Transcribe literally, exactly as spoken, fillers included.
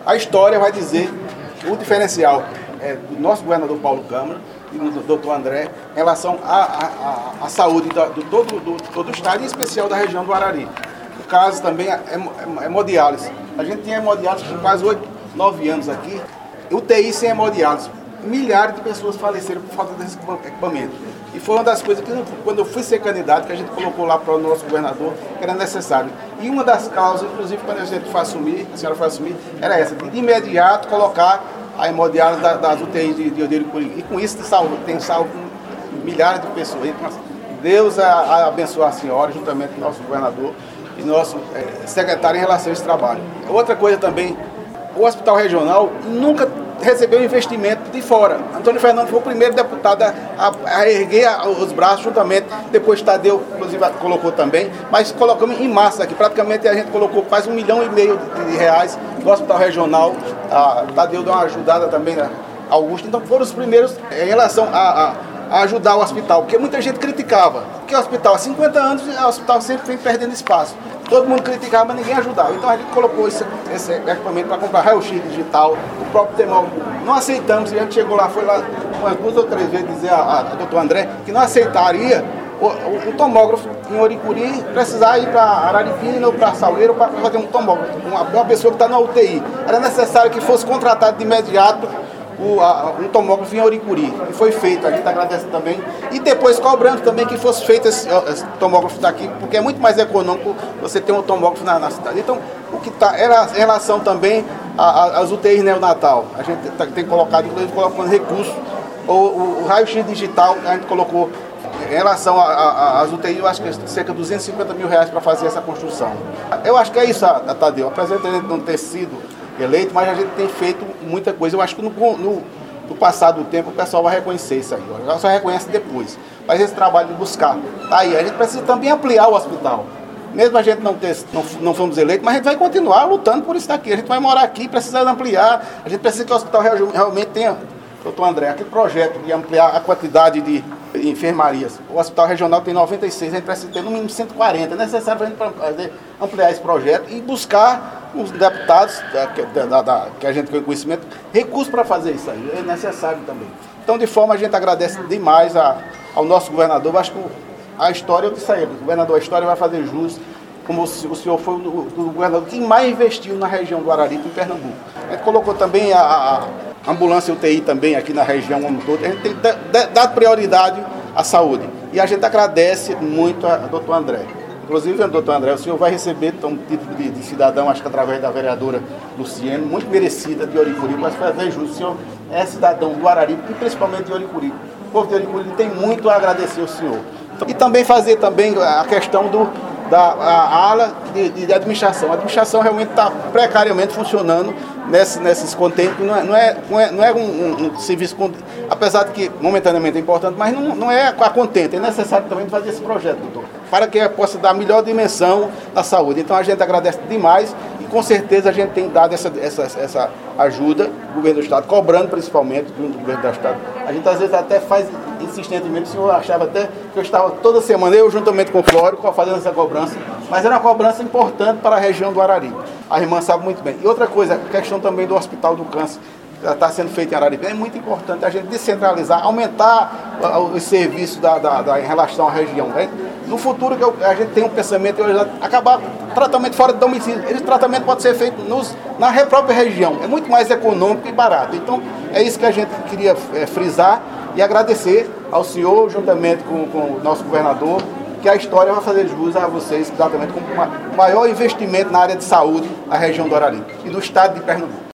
A história vai dizer que o diferencial é do nosso governador Paulo Câmara e do doutor André em relação à, à, à saúde do, do, todo, do todo o estado, em especial da região do Arari. O caso também é, é, é hemodiálise. A gente tinha hemodiálise por quase oito, nove anos aqui. U T I sem hemodiálise. Milhares de pessoas faleceram por falta desse equipamento. E foi uma das coisas que, quando eu fui ser candidato, que a gente colocou lá para o nosso governador, que era necessário. E uma das causas, inclusive, quando a gente foi assumir, a senhora foi assumir, era essa, de, de imediato colocar a hemodiálise da, das U T Is de, de Odeiro-Icuri. E com isso salvo, tem salvo milhares de pessoas. Então, Deus a, a abençoe a senhora, juntamente com o nosso governador e nosso é, secretário em relação a esse trabalho. Outra coisa também, o Hospital Regional nunca recebeu investimento de fora. Antônio Fernando foi o primeiro deputado a, a, a erguer a, os braços juntamente, depois Tadeu, inclusive, colocou também, mas colocamos em massa aqui, praticamente a gente colocou quase um milhão e meio de, de reais no Hospital Regional, a Tadeu deu uma ajudada também, né, Augusto, então foram os primeiros em relação a, a, a ajudar o hospital, porque muita gente criticava, porque o hospital há cinquenta anos, o hospital sempre vem perdendo espaço. Todo mundo criticava, mas ninguém ajudava. Então a gente colocou esse, esse equipamento para comprar raio-x digital, o próprio termômetro. Não aceitamos, e a gente chegou lá, foi lá umas duas ou três vezes dizer a, a doutor André que não aceitaria o, o, o tomógrafo em Ouricuri precisar ir para Araripina ou para Salgueiro para fazer um tomógrafo. Uma, uma pessoa que está na U T I. Era necessário que fosse contratado de imediato O, a, um tomógrafo em Ouricuri, e foi feito, a gente agradece também, e depois cobrando também que fosse feito esse, esse tomógrafo daqui, porque é muito mais econômico você ter um tomógrafo na, na cidade. Então, o que está, era em relação também às U T Is neonatal, a gente tá, tem colocado, inclusive colocando recursos, o, o, o raio-x digital, a gente colocou em relação às U T Is, eu acho que é cerca de duzentos e cinquenta mil reais para fazer essa construção. Eu acho que é isso, Tadeu, apesar de não ter sido eleito, mas a gente tem feito muita coisa. Eu acho que no, no, no passado do tempo o pessoal vai reconhecer isso aí. Ó. Só reconhece depois. Mas esse trabalho de buscar. Tá aí, a gente precisa também ampliar o hospital. Mesmo a gente não, ter, não, não fomos eleitos, mas a gente vai continuar lutando por isso daqui. A gente vai morar aqui, precisa ampliar. A gente precisa que o hospital realmente tenha, doutor André, aquele projeto de ampliar a quantidade de enfermarias. O hospital regional tem noventa e seis, a gente precisa ter no mínimo cento e quarenta. É necessário para a gente ampliar esse projeto e buscar os deputados da, da, da, que a gente tem conhecimento, recursos para fazer isso aí, é necessário também. Então, de forma, a gente agradece demais a, ao nosso governador. Eu acho que a história, eu disse a ele, o governador, a história vai fazer jus, como o senhor foi o, o governador que mais investiu na região do Araripe, em Pernambuco. A gente colocou também a, a ambulância U T I também aqui na região como todo. A gente tem dado prioridade à saúde. E a gente agradece muito a, a doutor André. Inclusive, doutor André, o senhor vai receber um título de, de cidadão, acho que através da vereadora Luciene, muito merecida, de Ouricuri, mas fazer justo. O senhor é cidadão do Araripe e principalmente de Ouricuri. O povo de Ouricuri tem muito a agradecer ao senhor. E também fazer também a questão do, da a ala de, de administração. A administração realmente está precariamente funcionando nesse, nesses contêineres. Não é, não é, não é, não é um, um, um serviço, apesar de que momentaneamente é importante, mas não, não é a contente. É necessário também fazer esse projeto, doutor, para que possa dar a melhor dimensão da saúde. Então a gente agradece demais e com certeza a gente tem dado essa, essa, essa ajuda, o governo do estado, cobrando principalmente do governo do estado. A gente às vezes até faz insistentemente, o senhor achava até que eu estava toda semana, eu juntamente com o Flório, fazendo essa cobrança, mas era uma cobrança importante para a região do Arari. A irmã sabe muito bem. E outra coisa, a questão também do Hospital do Câncer, que está sendo feito em Araripe, é muito importante a gente descentralizar, aumentar os serviços da, da, da, em relação à região. Né? No futuro, que a gente tem um pensamento de acabar tratamento fora de domicílio. Esse tratamento pode ser feito nos, na própria região. É muito mais econômico e barato. Então, é isso que a gente queria é, frisar e agradecer ao senhor, juntamente com, com o nosso governador, que a história vai fazer jus a vocês, exatamente como o maior investimento na área de saúde da região do Araripe e do estado de Pernambuco.